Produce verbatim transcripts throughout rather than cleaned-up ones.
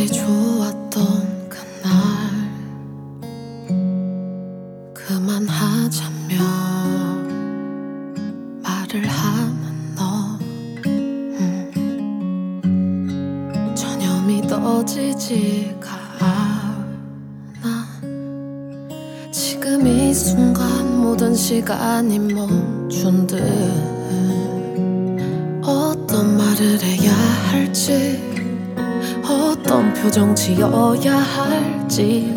날이 좋았던 그날 그만하자며 말을 하는 너 음, 전혀 믿어지지가 않아. 지금 이 순간 모든 시간이 멈춘 듯 어떤 말을 해야 할지 어떤 표정 지어야 할지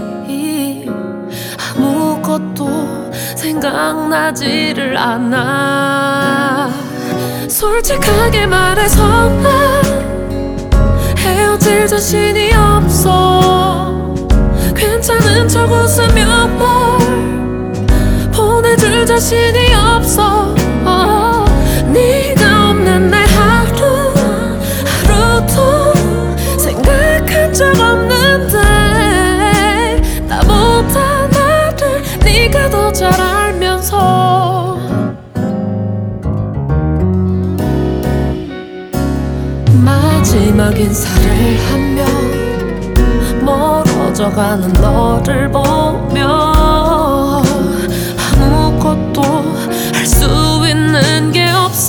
아무것도 생각나지를 않아. 솔직하게 말해서 난 헤어질 자신이 없어. 괜찮은 척 웃으며 널 보내줄 자신이 없어. 어, 네가 없는 날 하루 하루도 생각한 적 없는데 나보다 나를 네가 더 잘 알면서 마지막 인사를 하며 멀어져가는 너를 보며 아무것도 할 수 있는 게 없어.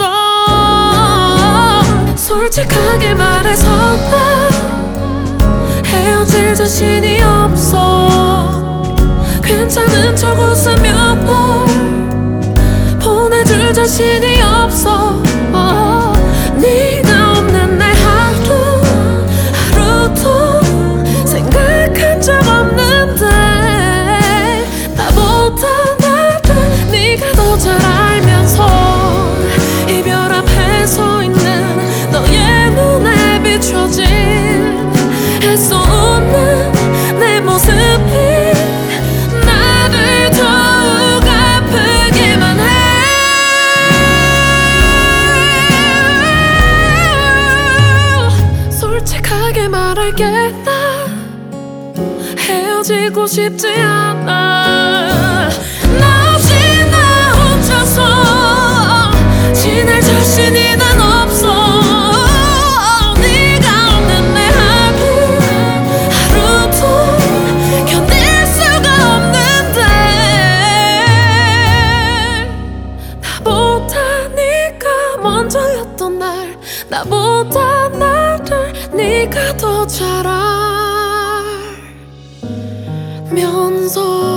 솔직하게 말해서 난 헤어질 자신이 없어. 괜찮은 척 웃으며 널 보내줄 자신이 없어. 어, 네가 없는 날 하루 하루도 생각한 적 없는데 나보다 나를 네가 더 잘 알면서 이별 앞에 서 있는 너의 눈에 비춰진 애써 웃는 내 모습이 나를 더욱 아프게만 해. 솔직하게 말할게, 난 헤어지고 싶지 않아. 나 없이 나 혼자서 지낼 자신이 난 없어. 네가 없는 내 하루 하루도 견딜 수가 없는데 나보다 네가 먼저였던 날 나보다 나를 네가 더 잘 알면서